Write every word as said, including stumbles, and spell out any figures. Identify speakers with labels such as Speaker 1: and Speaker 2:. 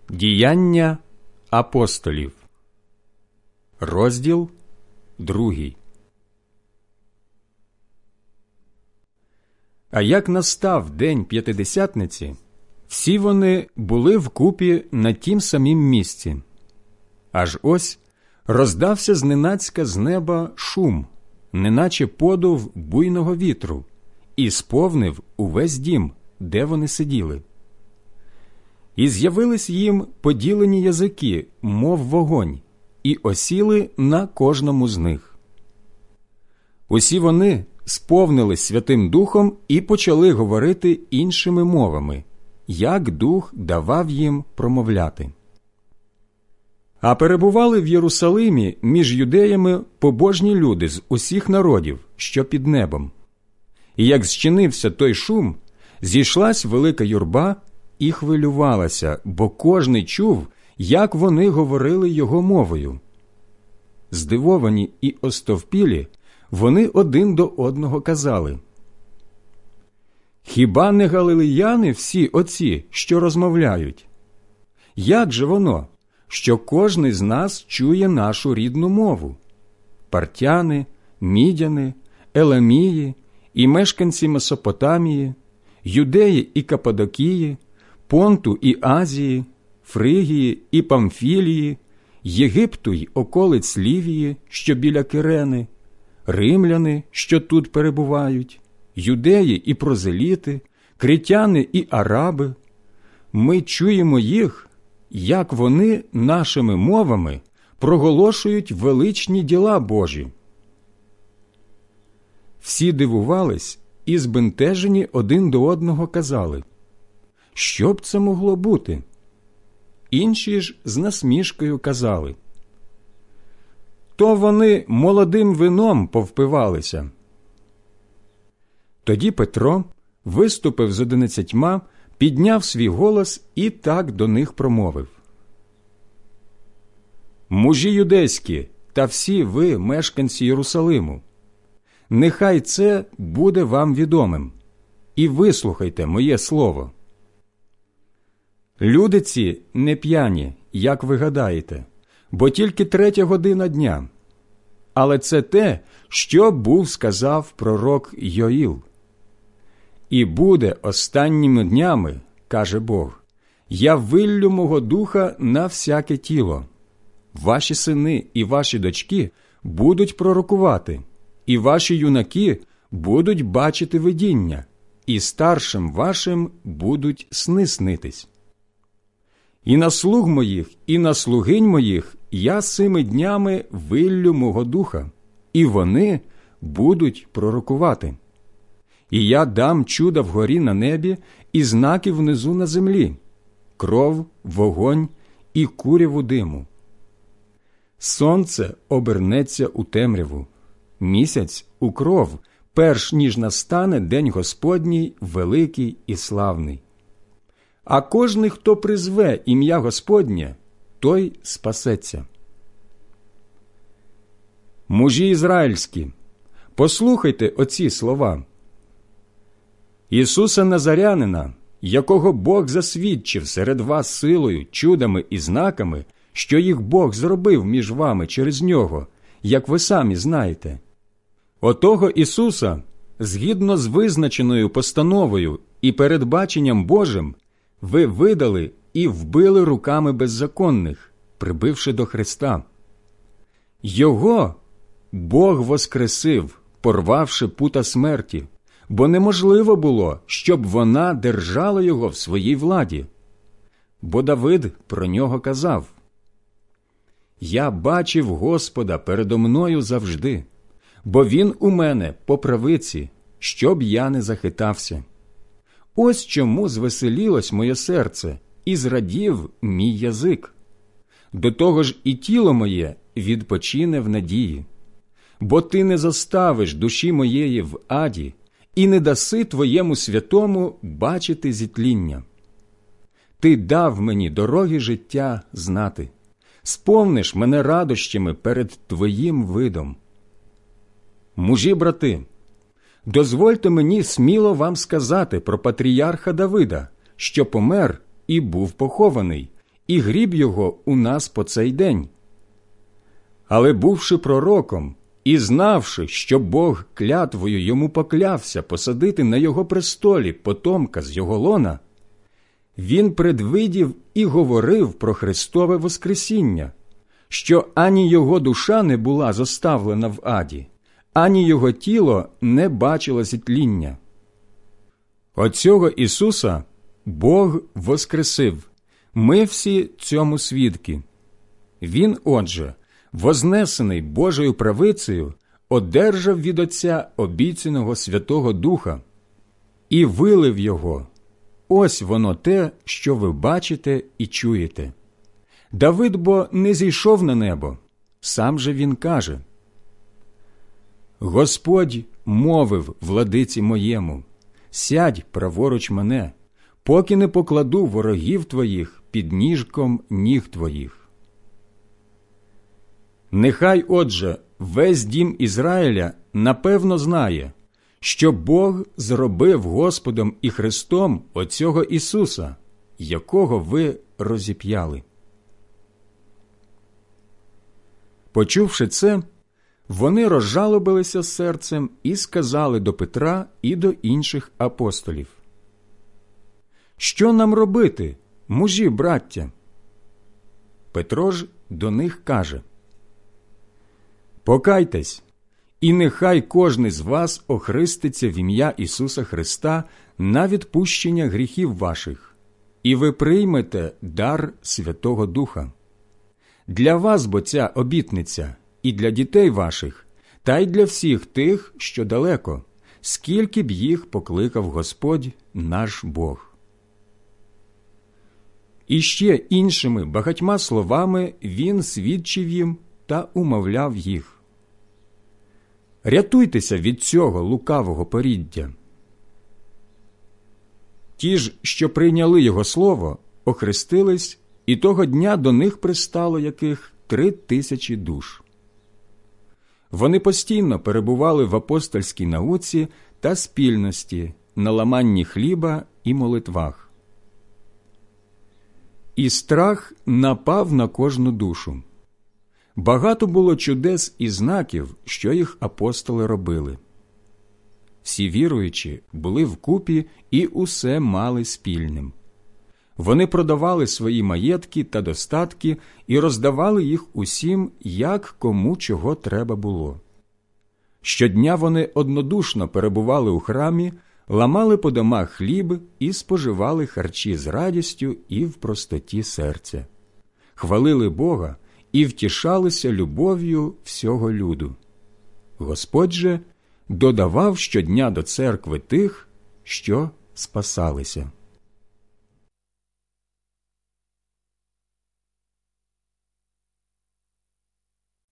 Speaker 1: Діяння апостолів, розділ другий. А як настав день П'ятидесятниці, всі вони були вкупі на тім самім місці. Аж ось роздався зненацька з неба шум, неначе подув буйного вітру, і сповнив увесь дім, де вони сиділи. І з'явились їм поділені язики, мов вогонь, і осіли на кожному з них. Усі вони сповнились Святим Духом і почали говорити іншими мовами, як Дух давав їм промовляти. А перебували в Єрусалимі між юдеями побожні люди з усіх народів, що під небом. І як зчинився той шум, зійшлась велика юрба і хвилювалася, бо кожний чув, як вони говорили його мовою. Здивовані і остовпілі, вони один до одного казали: «Хіба не галилеяни всі оці, що розмовляють? Як же воно, що кожний з нас чує нашу рідну мову? Партяни, мідяни, еламії і мешканці Месопотамії, юдеї і Каппадокії, Понту і Азії, Фригії і Памфілії, Єгипту й околиць Лівії, що біля Кирени, римляни, що тут перебувають, юдеї і прозеліти, критяни і араби. Ми чуємо їх, як вони нашими мовами проголошують величні діла Божі». Всі дивувались і збентежені один до одного казали: «Що б це могло бути?» Інші ж з насмішкою казали: «То вони молодим вином повпивалися». Тоді Петро виступив з одинадцятьма, підняв свій голос і так до них промовив: «Мужі юдейські та всі ви, мешканці Єрусалиму, нехай це буде вам відомим, і вислухайте моє слово. Люди ці не п'яні, як ви гадаєте, бо тільки третя година дня. Але це те, що був сказав пророк Йоїл. І буде останніми днями, каже Бог, я виллю мого духа на всяке тіло. Ваші сини і ваші дочки будуть пророкувати, і ваші юнаки будуть бачити видіння, і старшим вашим будуть сни снитись. І на слуг моїх, і на слугинь моїх я сими днями виллю мого духа, і вони будуть пророкувати. І я дам чуда вгорі на небі і знаки внизу на землі, кров, вогонь і куряву диму. Сонце обернеться у темряву, місяць у кров, перш ніж настане день Господній великий і славний. А кожний, хто призве ім'я Господнє, той спасеться. Мужі ізраїльські, послухайте оці слова. Ісуса Назарянина, якого Бог засвідчив серед вас силою, чудами і знаками, що їх Бог зробив між вами через нього, як ви самі знаєте. Отого Ісуса, згідно з визначеною постановою і передбаченням Божим, ви видали і вбили руками беззаконних, прибивши до Христа. Його Бог воскресив, порвавши пута смерті, бо неможливо було, щоб вона держала його в своїй владі. Бо Давид про нього казав: «Я бачив Господа передо мною завжди, бо Він у мене по правиці, щоб я не захитався. Ось чому звеселілось моє серце і зрадів мій язик. До того ж і тіло моє відпочине в надії. Бо ти не заставиш душі моєї в аді і не даси твоєму святому бачити зітління. Ти дав мені дороги життя знати, сповниш мене радощами перед твоїм видом. Мужі, брати, дозвольте мені сміло вам сказати про патріарха Давида, що помер і був похований, і гріб його у нас по цей день. Але бувши пророком і знавши, що Бог клятвою йому поклявся посадити на його престолі потомка з його лона, він предвидів і говорив про Христове воскресіння, що ані його душа не була зоставлена в аді, ані його тіло не бачило зітління. Оцього Ісуса Бог воскресив, ми всі цьому свідки. Він, отже, вознесений Божою правицею, одержав від Отця обіцяного Святого Духа і вилив його. Ось воно те, що ви бачите і чуєте. Давид бо не зійшов на небо, сам же він каже: «Господь мовив владиці моєму, сядь праворуч мене, поки не покладу ворогів твоїх під ніжком ніг твоїх». Нехай, отже, весь дім Ізраїля напевно знає, що Бог зробив Господом і Христом оцього Ісуса, якого ви розіп'яли. Почувши це, вони розжалобилися серцем і сказали до Петра і до інших апостолів: «Що нам робити, мужі, браття?» Петро ж до них каже: «Покайтесь, і нехай кожний з вас охреститься в ім'я Ісуса Христа на відпущення гріхів ваших, і ви приймете дар Святого Духа. Для вас бо ця обітниця і для дітей ваших, та й для всіх тих, що далеко, скільки б їх покликав Господь наш Бог». І ще іншими багатьма словами він свідчив їм та умовляв їх: «Рятуйтеся від цього лукавого поріддя». Ті ж, що прийняли його слово, охрестились, і того дня до них пристало яких три тисячі душ. Вони постійно перебували в апостольській науці та спільності, на ламанні хліба і молитвах. І страх напав на кожну душу. Багато було чудес і знаків, що їх апостоли робили. Всі віруючі були вкупі і усе мали спільним. Вони продавали свої маєтки та достатки і роздавали їх усім, як кому чого треба було. Щодня вони однодушно перебували у храмі, ламали по домах хліб і споживали харчі з радістю і в простоті серця. Хвалили Бога і втішалися любов'ю всього люду. Господь же додавав щодня до церкви тих, що спасалися.